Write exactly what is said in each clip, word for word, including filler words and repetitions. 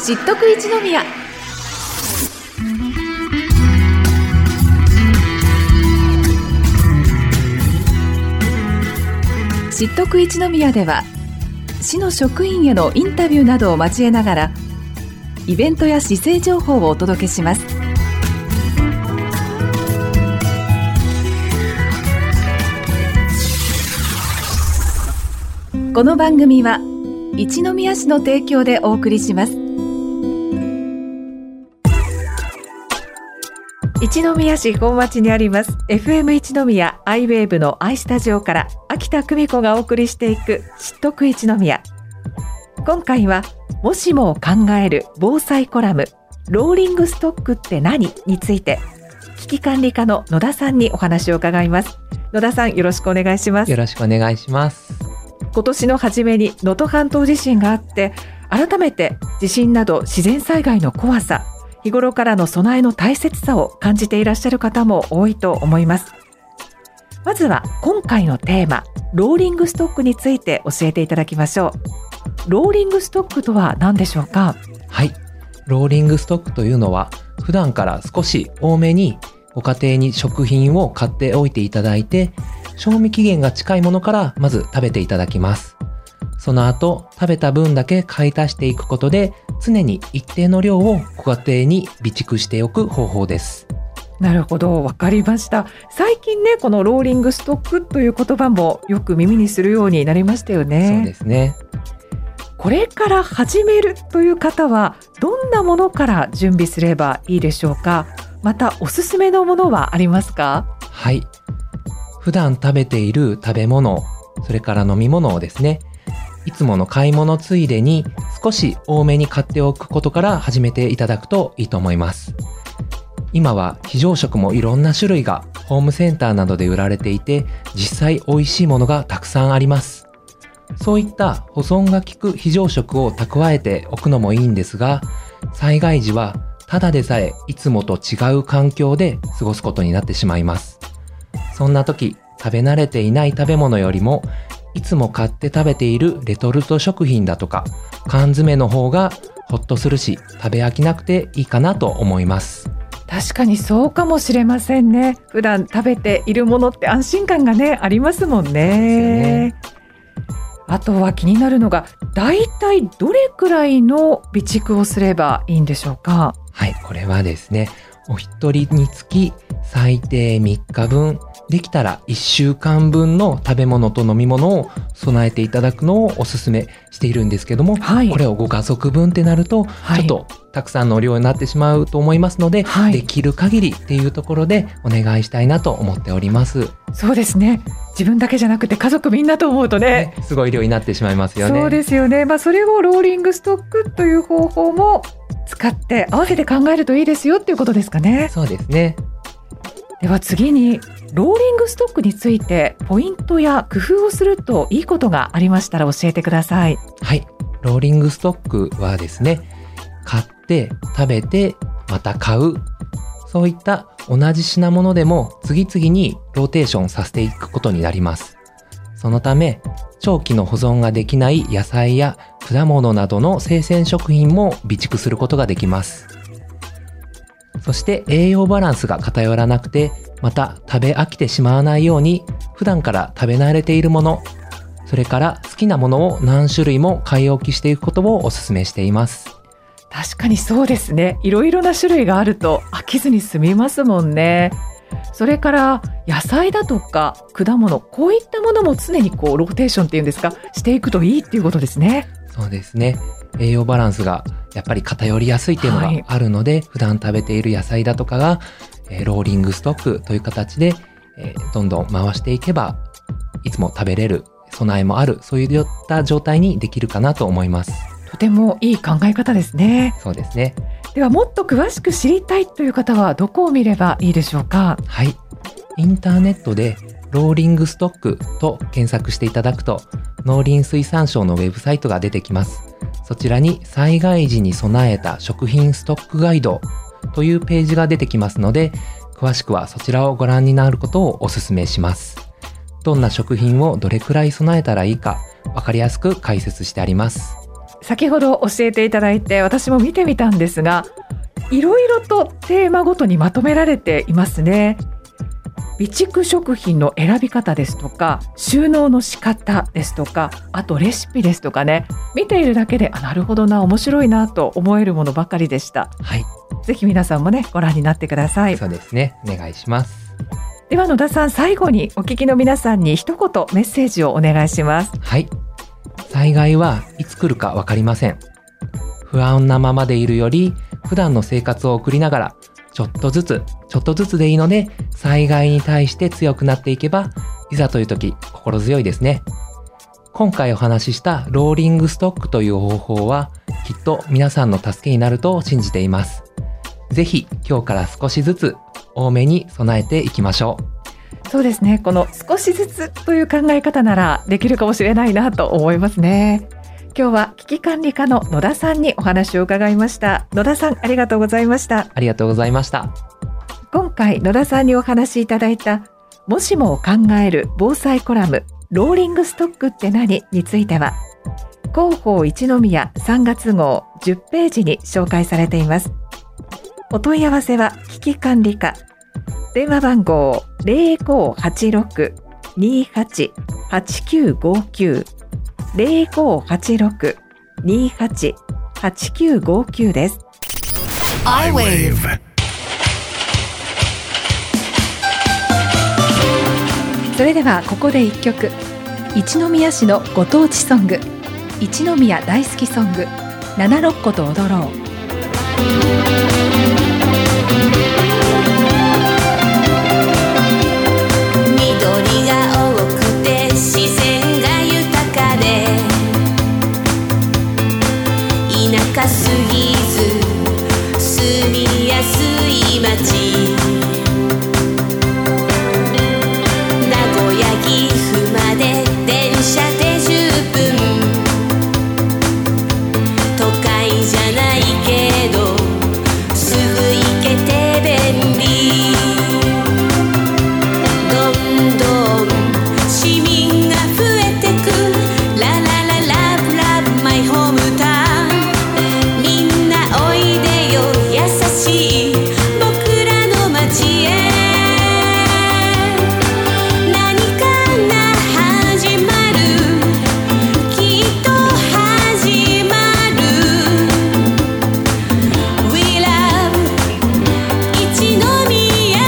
知っとく一宮。知っとく一宮では、市の職員へのインタビューなどを交えながらイベントや市政情報をお届けします。この番組は一宮市の提供でお送りします。一宮市本町にあります エフエム 一宮アイウェーブの アイスタジオから秋田久美子がお送りしていく知っとく一宮。今回はもしもを考える防災コラムローリングストックって何について危機管理課の野田さんにお話を伺います。野田さん、よろしくお願いします。 よろしくお願いします。 今年の初めに能登半島地震があって、改めて地震など自然災害の怖さ、日頃からの備えの大切さを感じていらっしゃる方も多いと思います。まずは今回のテーマローリングストックについて教えていただきましょう。ローリングストックとは何でしょうか？ はい、ローリングストックというのは普段から少し多めにご家庭に食品を買っておいていただいて、賞味期限が近いものからまず食べていただきます。その後食べた分だけ買い足していくことで常に一定の量をご家庭に備蓄しておく方法です。 なるほど、わかりました。最近ね、このローリングストックという言葉もよく耳にするようになりましたよね。 そうですね。 これから始めるという方はどんなものから準備すればいいでしょうか？またおすすめのものはありますか？ はい、普段食べている食べ物、それから飲み物をですね、いつもの買い物ついでに少し多めに買っておくことから始めていただくといいと思います。今は非常食もいろんな種類がホームセンターなどで売られていて、実際美味しいものがたくさんあります。そういった保存が効く非常食を蓄えておくのもいいんですが、災害時はただでさえいつもと違う環境で過ごすことになってしまいます。そんな時、食べ慣れていない食べ物よりもいつも買って食べているレトルト食品だとか缶詰の方がほっとするし、食べ飽きなくていいかなと思います。 確かにそうかもしれませんね。普段食べているものって安心感がね、ありますもんね。 そうですよね。 あとは気になるのが、だいたいどれくらいの備蓄をすればいいんでしょうか？ はい、これはですね、お一人につき最低みっかぶん、できたらいっしゅうかんぶんの食べ物と飲み物を備えていただくのをお勧めしているんですけども、はい、これをご家族分ってなると、はい、ちょっとたくさんの量になってしまうと思いますので、はい、できる限りっていうところでお願いしたいなと思っております。 そうですね。自分だけじゃなくて家族みんなと思うと ね, ねすごい量になってしまいますよね。 そうですよね。まあ、それをローリングストックという方法も使って合わせて考えるといいですよっていうことですかね。 そうですね。 では次にローリングストックについてポイントや工夫をするといいことがありましたら教えてください。 はい、ローリングストックはですね、買って食べてまた買う、そういった同じ品物でも次々にローテーションさせていくことになります。そのため長期の保存ができない野菜や果物などの生鮮食品も備蓄することができます。そして栄養バランスが偏らなくて、また食べ飽きてしまわないように普段から食べ慣れているもの、それから好きなものを何種類も買い置きしていくことをお勧めしています。 確かにそうですね。いろいろな種類があると飽きずに済みますもんね。それから野菜だとか果物、こういったものも常にこうローテーションっていうんですか、していくといいっていうことですね。 そうですね。栄養バランスがやっぱり偏りやすいっていうのがあるので、はい、普段食べている野菜だとかが、えー、ローリングストックという形で、えー、どんどん回していけばいつも食べれる、備えもある、そういった状態にできるかなと思います。 とてもいい考え方ですね。 そうですね。 ではもっと詳しく知りたいという方はどこを見ればいいでしょうか？ はい、インターネットでローリングストックと検索していただくと農林水産省のウェブサイトが出てきます。そちらに災害時に備えた食品ストックガイドというページが出てきますので、詳しくはそちらをご覧になることをお勧めします。どんな食品をどれくらい備えたらいいか分かりやすく解説してあります。 先ほど教えていただいて私も見てみたんですが、いろいろとテーマごとにまとめられていますね。備蓄食品の選び方ですとか、収納の仕方ですとか、あとレシピですとかね、見ているだけで、あ、なるほどな、面白いなと思えるものばかりでした。 はい。 ぜひ皆さんもね、ご覧になってください。 そうですね。お願いします。 では野田さん、最後にお聞きの皆さんに一言メッセージをお願いします。 はい。災害はいつ来るか分かりません。不安なままでいるより、普段の生活を送りながら、ちょっとずつ、ちょっとずつでいいので、災害に対して強くなっていけば、いざという時、心強いですね。今回お話ししたローリングストックという方法は、きっと皆さんの助けになると信じています。ぜひ、今日から少しずつ多めに備えていきましょう。 そうですね。この少しずつという考え方ならできるかもしれないなと思いますね。今日は危機管理課の野田さんにお話を伺いました。野田さん、ありがとうございました。 ありがとうございました。 今回野田さんにお話しいただいた、もしもを考える防災コラム、ローリングストックって何については、広報一宮さんがつ号じゅっページに紹介されています。お問い合わせは危機管理課、電話番号 ゼロごーはちろく にーはち はちきゅうごきゅう ゼロごーはちろく にーはち はちきゅうごきゅう です。 アイウェーブ。 それではここで一曲、一宮市のご当地ソング、一宮大好きソング、七六個と踊ろう。 緑が多くて自然が豊かで、田舎すぎず住みやすい街、名古屋岐阜まで電車でじゅっぷん、都会じゃないけどすぐ行けて便利、どんどん市民が増えてく、ララララブラブマイホームタウン、みんなおいでよ優しい僕らの街へ、何かが始まる、きっと始まる、 We love 一宮。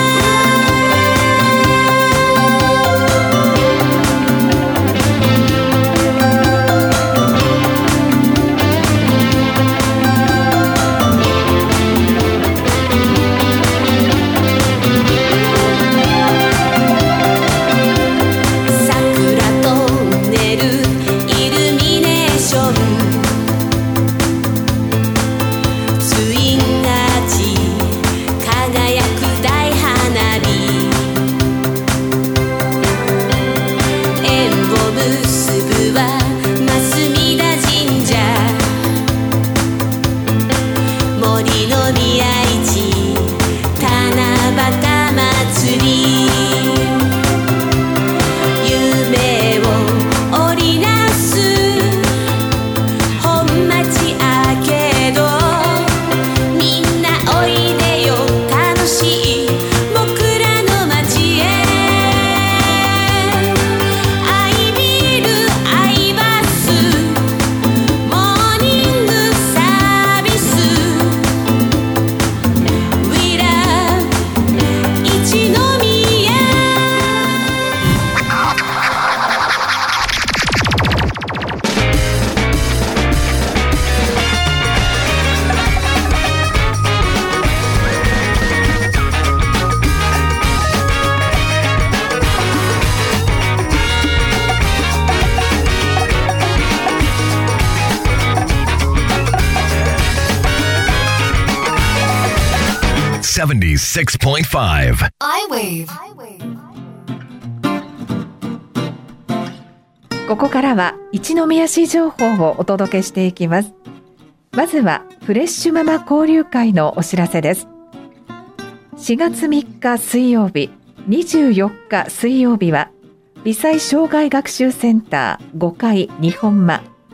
桜トンネルイルミネーション、ツインアーチ輝く大花火、縁を結ぶは増田神社、森の宮市七夕祭り、夢を織りなす本町アーケード、みんなおいでよ楽しい僕らの街へ、アイビルアイバスモーニングサービス、 We love 一宮。 seventy-six point five. iWave。 ここからは一宮市情報をお届けしていきます。まずはフレッシュママ交流会のお知らせです。しがつみっか水曜日、にじゅうよっか水曜日は微細障害学習センターごかい日本間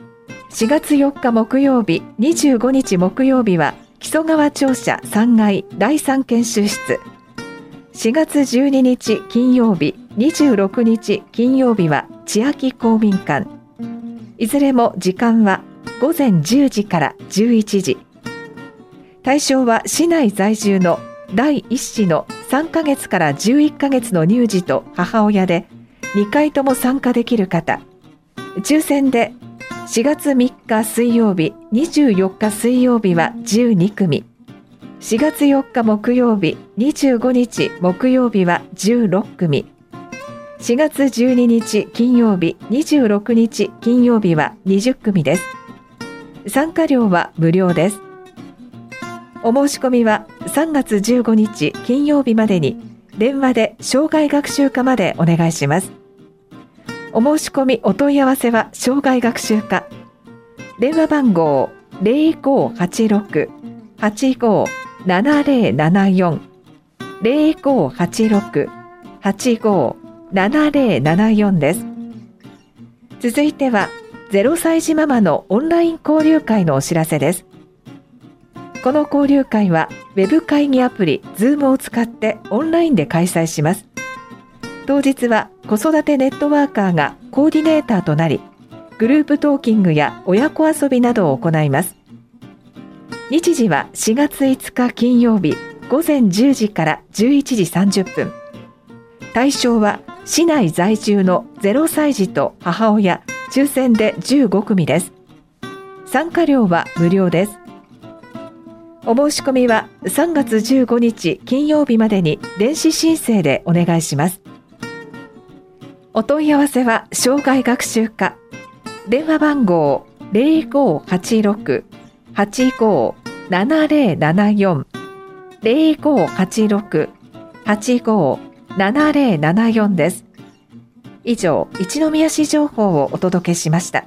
しがつよっか木曜日、にじゅうごにち木曜日は木曽川庁舎さんがいだいさん研修室。しがつじゅうににち金曜日、にじゅうろくにち金曜日は千秋公民館。いずれも時間はごぜんじゅうじからじゅういちじ。対象は市内在住のだいいっ子のさんかげつからじゅういっかげつの乳児と母親でにかいとも参加できる方。抽選でしがつみっか水曜日、にじゅうよっか水曜日はじゅうにくみ。しがつよっか木曜日、にじゅうごにち木曜日はじゅうろっくみ。しがつじゅうににち金曜日、にじゅうろくにち金曜日はにじゅっくみです。参加料は無料です。お申し込みはさんがつじゅうごにち金曜日までに電話で障害学習課までお願いします。お申し込みお問い合わせは障害学習課。電話番号 ゼロごはちろく はちごななゼロななよん ゼロごはちろく はちごななゼロななよんです。続いてはゼロさい児ママのオンライン交流会のお知らせです。この交流会はウェブ会議アプリ Zoom を使ってオンラインで開催します。当日は子育てネットワーカーがコーディネーターとなり、グループトーキングや親子遊びなどを行います。日時はしがついつか金曜日ごぜんじゅうじからじゅういちじさんじゅっぷん。対象は市内在住のゼロさい児と母親、抽選でじゅうごくみです。参加料は無料です。お申し込みはさんがつじゅうごにち金曜日までに電子申請でお願いします。お問い合わせは障害学習課。電話番号 ゼロごはちろく はちごななゼロななよん ゼロごはちろく はちごななゼロななよんです。以上、一宮市情報をお届けしました。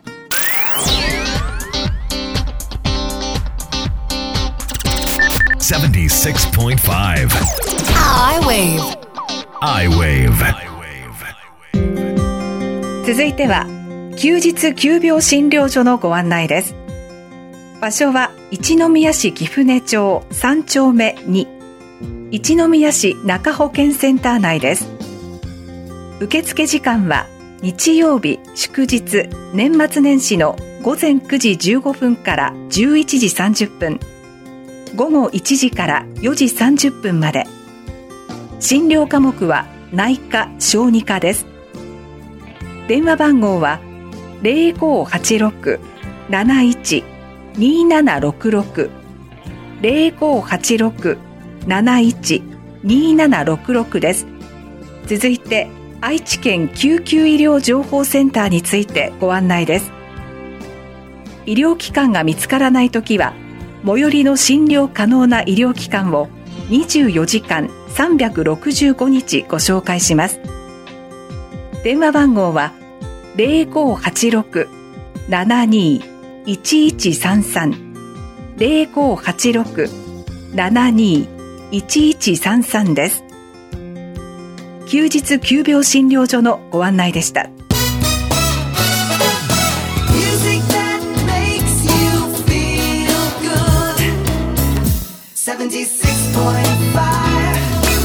セブンティーシックスポイントファイブ I-Wave I-Wave 続いては休日急病診療所のご案内です。場所は一宮市貴船町さんちょうめに、一宮市中保健センター内です。受付時間は日曜日、祝日、年末年始のごぜんくじじゅうごふんからじゅういちじさんじゅっぷん、ごごいちじからよじさんじゅっぷんまで。診療科目は内科・小児科です。電話番号はゼロごはちろく なないち にななろくろく ゼロごはちろく なないち にななろくろくです。続いて愛知県救急医療情報センターについてご案内です。医療機関が見つからないときは最寄りの診療可能な医療機関をにじゅうよじかんさんびゃくろくじゅうごにちご紹介します。電話番号はゼロごはちろく ななにいちいちさんさん ゼロごはちろく ななにいちいちさんさんです。休日急病診療所のご案内でした。 セブンティーシックスポイントファイ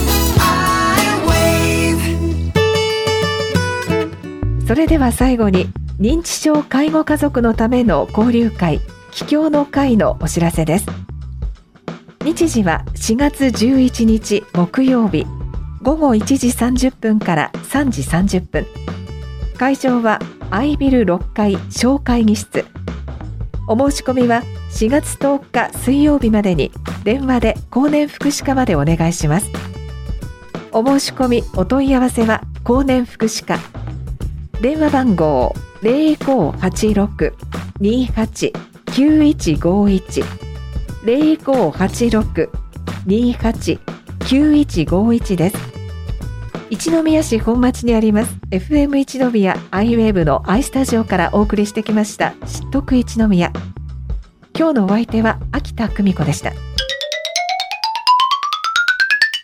ブそれでは最後に認知症介護家族のための交流会帰郷の会のお知らせです。日時はしがつじゅういちにち木曜日ごごいちじさんじゅっぷんからさんじさんじゅっぷん。会場はアイビルろっかい小会議室。お申し込みはしがつとおか水曜日までに電話で高年福祉課までお願いします。お申し込みお問い合わせは高年福祉課。電話番号ゼロごはちろく にはち きゅういちごいち ゼロごはちろく にはち きゅういちごいち です。一宮市本町にあります エフエム 一宮 I-Wave の I スタジオからお送りしてきました知っとく一宮。今日のお相手は秋田久美子でした。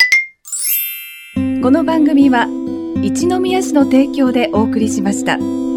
この番組は一宮市の提供でお送りしました。